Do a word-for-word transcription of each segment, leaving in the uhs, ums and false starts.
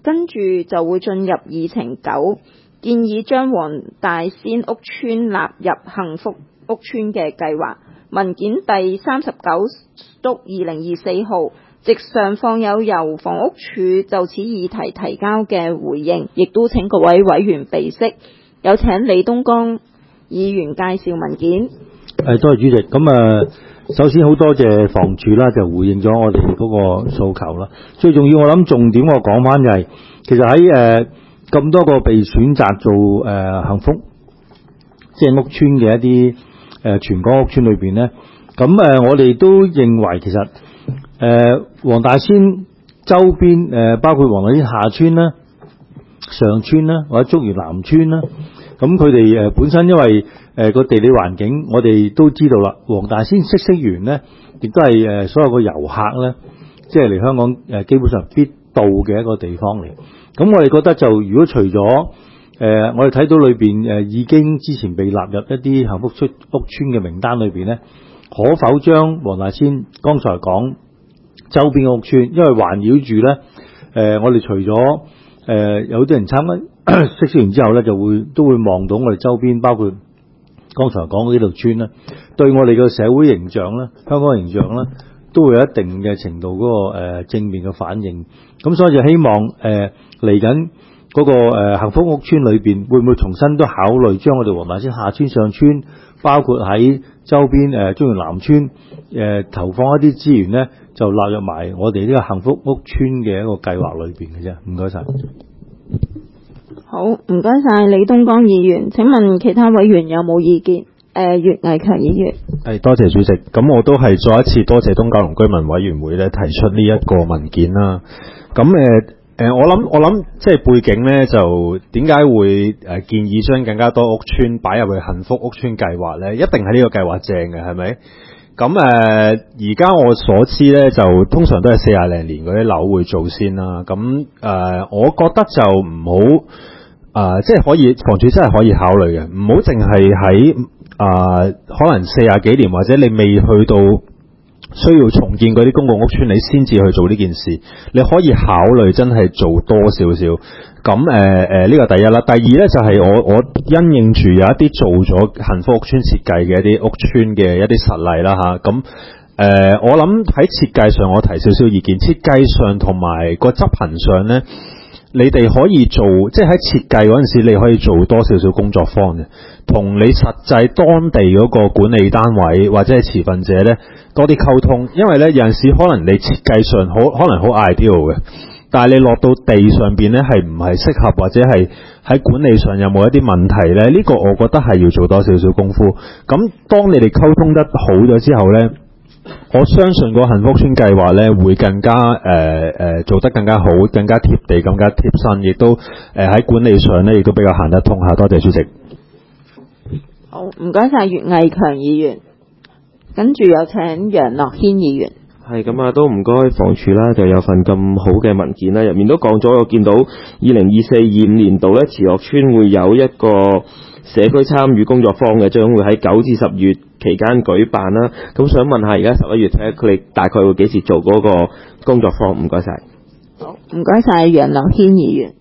跟住就會進入議程九，建議將黃大仙屋邨納入幸福屋邨嘅計劃。文件第三十九督二零二四號，席上放有由房屋署就此議題提交嘅回應，亦都請各位委員備悉。有請李東江議員介紹文件。 誒，多謝主席。咁啊，首先好多謝房署啦，就回應咗我哋嗰個訴求啦。最重要，我諗重點我講翻就係、是，其實喺誒咁多個被選擇做誒、呃、幸福即係屋邨嘅一啲誒、呃、全港屋邨裏邊咧，咁誒、呃、我哋都認為其實誒黃、呃、大仙周邊誒、呃、包括黃大仙下邨啦、上邨啦或者竹園南邨啦，咁佢哋誒本身因為誒個、呃、地理環境，我哋都知道啦。黃大仙嗇色園咧，亦都係誒所有個遊客咧，即係嚟香港誒基本上必到嘅一個地方嚟。咁我哋覺得就如果除咗誒、呃、我哋睇到裏邊誒已經之前被納入一啲幸福出屋邨嘅名單裏邊咧，可否將黃大仙剛才講周邊嘅屋邨，因為環繞住咧誒我哋除咗誒、呃、有啲人參加嗇色園之後咧，就會都會望到我哋周邊包括剛才講嘅呢條村咧，對我哋嘅社會形象咧，香港形象咧，都會有一定嘅程度嗰、那個、呃、正面嘅反應。咁所以就希望誒嚟緊嗰個、呃、幸福屋邨裏邊，會唔會重新都考慮將我哋黃大仙下邨、上邨，包括喺周邊誒中原南邨誒、呃、投放一啲資源咧，就納入埋我哋呢個幸福屋邨嘅一個計劃裏邊嘅啫。唔該晒。 好，唔該晒李東江議員。請問其他委員有冇意見？誒、呃，岳毅強議員。 係，多謝主席。咁我都係再一次多謝東九龍居民委員會咧提出呢一個文件啦。咁誒誒，我諗我諗即係背景咧，就點解會誒建議將更加多屋邨擺入去幸福屋邨計劃咧？一定係呢個計劃正嘅，係咪？咁誒，而家我所知咧，就通常都係四廿零年嗰啲樓會做先啦。咁誒、呃，我覺得就唔好。啊、呃，即係可以，房署真係可以考慮嘅，唔好淨係喺啊，可能四廿幾年或者你未去到需要重建嗰啲公共屋邨，你先至去做呢件事。你可以考慮真係做多少少。咁誒誒，呢、呃這個第一啦。第二咧就係、是、我我因應住有一啲做咗幸福屋邨設計嘅一啲屋邨嘅一啲實例啦吓。咁、啊、誒、呃，我諗喺設計上我提少少意見，設計上同埋個執行上咧。你哋可以做，即係喺設計嗰陣時，你可以做多少少工作坊嘅，同你實際當地嗰個管理單位或者係持份者咧多啲溝通，因為咧有陣時可能你設計上好可能好 ideal 嘅，但係你落到地上邊咧係唔係適合，或者係喺管理上有冇一啲問題咧？呢個我覺得係要做多少少功夫。咁當你哋溝通得好咗之後咧，我相信個幸福邨計劃咧會更加誒誒、呃呃、做得更加好，更加貼地，更加貼身，亦都誒喺、呃、管理上咧亦都比較行得通下。多謝主席。 好，唔該晒岳毅強議員，跟住有請楊樂軒議員。 係咁啊，都唔該房署啦，就有份咁好嘅文件啦，入面都講咗，我見到二零二四二五年度咧，慈樂邨會有一個社區參與工作坊嘅，將會喺九至十月期間舉辦啦。咁想問下，而家十一月睇下佢哋大概會幾時做嗰個工作坊？唔該晒。 好，唔該晒楊樂軒議員。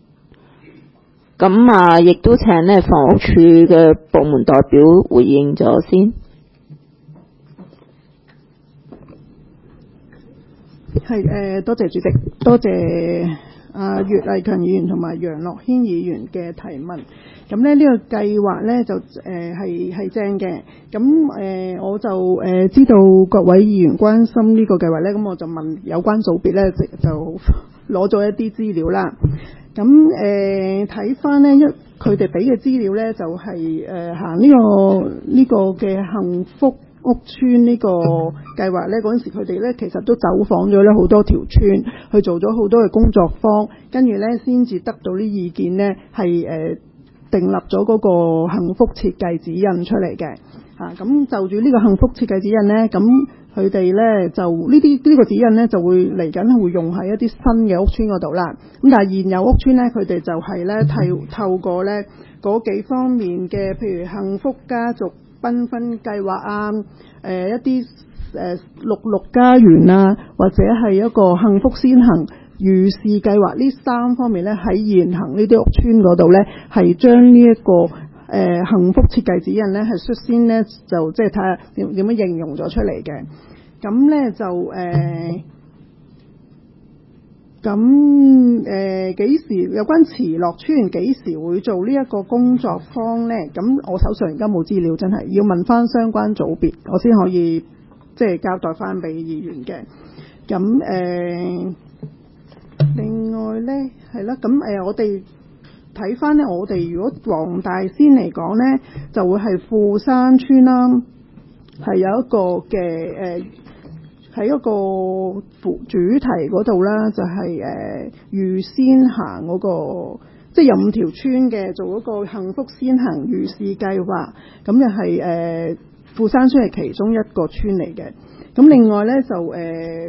咁啊，亦都請呢房屋署嘅部門代表回應咗先。 係誒、呃，多謝主席，多謝阿岳毅強議員同埋楊樂軒議員嘅提問。咁咧呢、這個計劃咧就誒係係正嘅。咁誒、呃、我就誒、呃、知道各位議員關心呢個計劃咧，咁我就問有關組別咧就攞咗一啲資料啦。咁誒睇翻咧一佢哋俾嘅資料咧就係、是、誒、呃、行呢、這個呢、這個嘅幸福屋邨呢個計劃咧，嗰陣時佢哋咧其實都走訪咗咧好多條村，去做咗好多嘅工作坊，跟住咧先至得到啲意見咧，係誒訂立咗嗰個幸福設計指引出嚟嘅。啊，咁就住呢個幸福設計指引咧，咁佢哋咧就呢啲呢個指引咧就會嚟緊會用喺一啲新嘅屋邨嗰度啦。咁但係現有屋邨咧，佢哋就係咧透透過咧嗰幾方面嘅，譬如幸福家族繽紛計劃啊，誒、呃、一啲誒綠綠家園啊，或者係一個幸福先行預示計劃呢三方面咧，喺現行呢啲屋邨嗰度咧，係將呢一個誒、呃、幸福設計指引咧，係率先咧就即係睇下點點樣應用咗出嚟嘅。咁咧就誒，咁誒幾時有關慈樂邨幾時會做呢一個工作坊咧？咁我手上而家冇資料，真係要問翻相關組別，我先可以即係交代翻俾議員嘅。咁誒、呃，另外咧係啦，咁誒、呃、我哋睇翻咧，我哋如果黃大仙嚟講咧，就會係富山邨啦，係有一個嘅誒喺一個主題嗰度啦，就係、是、誒、呃、預先行嗰、那個，即係有五條村嘅做嗰個幸福先行預示計劃，咁又係誒富山邨係其中一個村嚟嘅。咁另外咧就誒誒、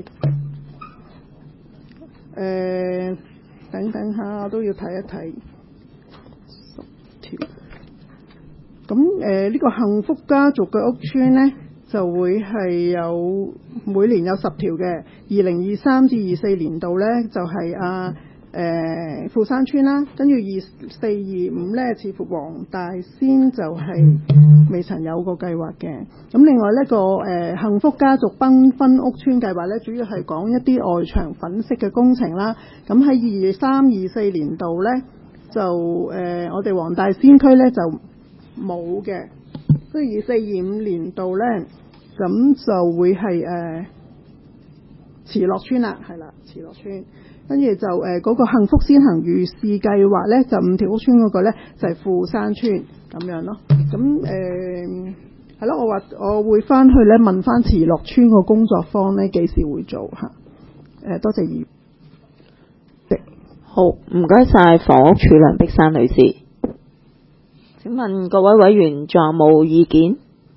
呃呃、等等下我都要睇一睇十條。咁誒呢個幸福家族嘅屋邨咧，就會係有每年有十條嘅。二零二三至二四年度咧就係、是、啊誒富山邨啦，跟住二四二五咧似乎黃大仙就係未曾有個計劃嘅。咁另外呢個誒、呃、幸福家族繽紛屋邨計劃咧，主要係講一啲外牆粉飾嘅工程啦。咁喺二三二四年度咧就誒、呃、我哋黃大仙區咧就冇嘅。跟住二四二五年度咧，咁就會係誒慈樂邨啦，係啦，慈樂邨。跟住就誒嗰、呃那個幸福先行預示計劃咧，就五條屋邨嗰個咧就係、是、富山邨咁樣咯。咁誒係咯，我話我會翻去咧問翻慈樂邨個工作坊咧幾時會做嚇？誒、呃、多謝議員。 好，唔該晒房屋署梁碧珊女士。請問各位委員仲有冇意見？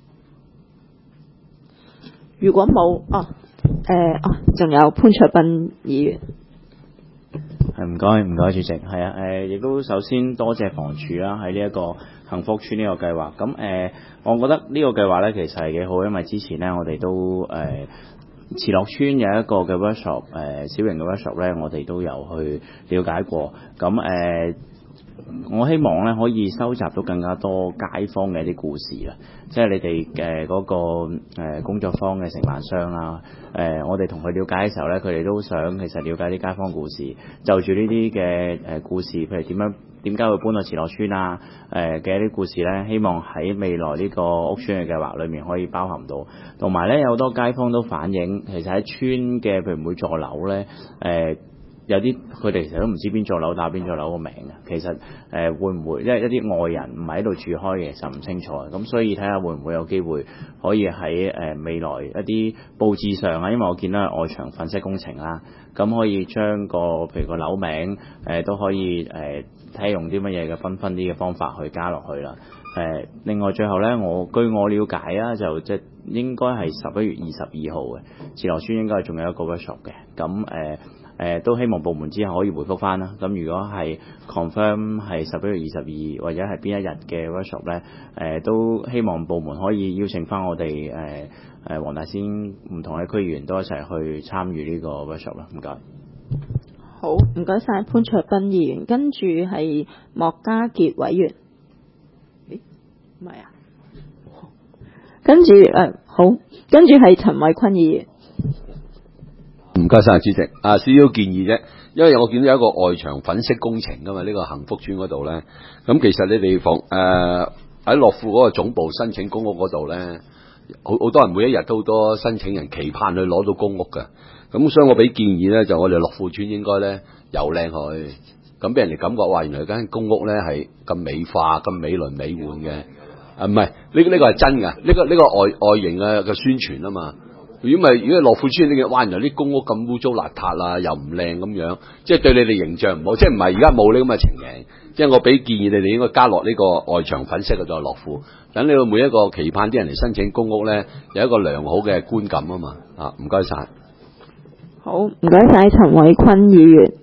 如果冇，哦，誒，哦，仲有潘卓彬議員。 係唔該唔該，主席係啊，誒，亦都首先多謝房署啦，喺呢一個幸福邨呢個計劃。咁誒、呃，我覺得呢個計劃咧其實係幾好，因為之前咧我哋都誒慈樂邨有一個嘅 workshop，誒、呃、小型嘅 workshop 咧，我哋都有去了解過。咁誒。呃我希望咧可以收集到更加多街坊嘅一啲故事啦，即係你哋嘅嗰個誒、呃、工作坊嘅承辦商啦，誒、呃、我哋同佢了解嘅時候咧，佢哋都想其實了解啲街坊故事，就住呢啲嘅誒故事，譬如點樣點解會搬到慈樂邨啊，誒嘅一啲故事咧，希望喺未來呢個屋邨嘅計劃裏面可以包含到，同埋咧有好多街坊都反映，其實喺村嘅譬如每座樓咧，誒、呃。有啲佢哋其實都唔知邊座樓打邊座樓個名嘅，其實誒、呃、會唔會因為一啲外人唔喺度住開嘅，其實唔清楚嘅，咁所以睇下會唔會有機會可以喺誒、呃、未來一啲佈置上啊，因為我見到係外牆粉飾工程啦，咁可以將個譬如個樓名誒、呃、都可以誒睇下用啲乜嘢嘅繽紛啲嘅方法去加落去啦。誒、呃、另外最後咧，我據我了解啊，就即係應該係十一月二十二號嘅慈樂邨應該係仲有一個 workshop 嘅，咁誒。呃誒、呃、都希望部門之後可以回覆翻啦。咁如果係 confirm 係十一月二十二或者係邊一日嘅 workshop 咧，誒、呃、都希望部門可以邀請翻我哋誒誒黃大仙唔同嘅區議員都一齊去參與呢個 workshop 啦。唔該。 好，唔該晒潘卓彬議員，跟住係莫家傑委員。誒，唔係啊。跟住誒、呃、好，跟住係陳偉坤議員。 唔該晒主席，啊少少建議啫，因為我見到有一個外牆粉飾工程噶嘛，呢、這個幸福邨嗰度咧，咁其實你哋房誒喺樂富嗰個總部申請公屋嗰度咧，好好多人每一日都好多申請人期盼去攞到公屋嘅，咁所以我俾建議咧，就我哋樂富邨應該咧油靚佢，咁俾人哋感覺話原來間公屋咧係咁美化、咁美輪美奐嘅，啊唔係呢個呢個係真噶，呢、這個呢、這個外外形嘅嘅宣傳啊嘛。如果唔係，如果樂富邨呢嘅，哇！原來啲公屋咁污糟邋遢啊，又唔靚咁樣，即係對你哋形象唔好。即係唔係而家冇呢咁嘅情形。即係我俾建議你哋應該加落呢個外牆粉飾嘅就係樂富，等你到每一個期盼啲人嚟申請公屋咧，有一個良好嘅觀感啊嘛。啊，唔該晒。 好，唔該晒陳偉坤議員。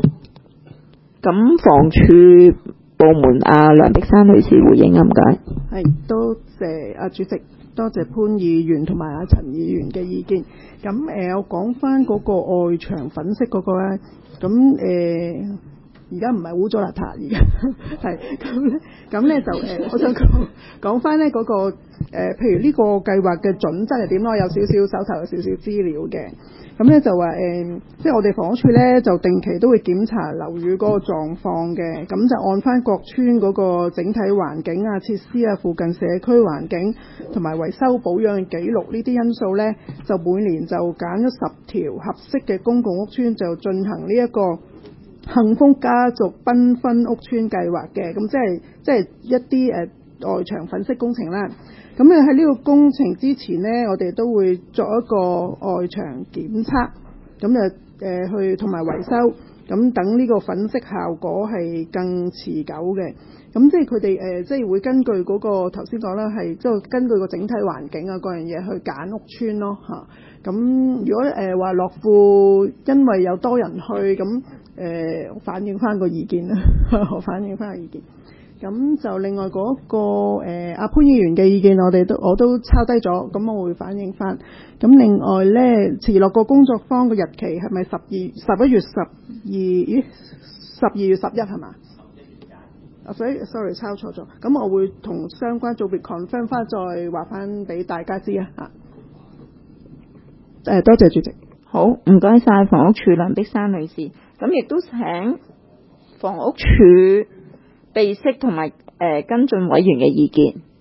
咁房署部門啊，梁碧珊女士回應啊，唔該。 係多謝阿主席，多謝潘議員同埋阿陳議員嘅意見。咁誒、呃，我講翻嗰個外牆粉飾嗰個咧，咁誒而家唔係污糟邋遢，而家係咁咧，咁咧就誒、呃，我想講講翻咧嗰個、呃、譬如呢個計劃嘅準則係點咯？有少少手頭有少少資料嘅。咁咧就話誒、呃，即係我哋房屋署咧就定期都會檢查樓宇嗰個狀況嘅，咁就按翻各村嗰個整體環境啊、設施啊、附近社區環境同埋維修保養嘅記錄呢啲因素咧，就每年就揀咗十條合適嘅公共屋邨就進行呢一個幸福家族繽紛屋邨計劃嘅，咁即係即係一啲誒、呃、外牆粉飾工程啦。咁咧喺呢個工程之前呢，我哋都會作一個外牆檢測，咁就誒、呃、去同埋維修，咁等呢個粉飾效果係更持久嘅。咁即係佢哋誒，即係會根據嗰、那個頭先講啦，係即係根據個整體環境啊，各樣嘢去揀屋邨咯嚇。咁如果誒話樂富因為有多人去，咁誒、呃、反映翻個意見啦，我反映翻個意見。咁就另外嗰、那個誒阿、呃、潘議員嘅意見，我哋都我都抄低咗，咁我會反映翻。咁另外咧，遲落個工作坊嘅日期係咪十二十一月十二？咦，十二月十一係嘛？啊，所以 sorry 抄錯咗。咁我會同相關組別 confirm 翻，再話翻俾大家知啊。嚇、呃，誒多謝主席。 好，唔該晒房屋署梁碧珊女士。咁亦都請房屋署備悉同埋誒跟進委員嘅意見。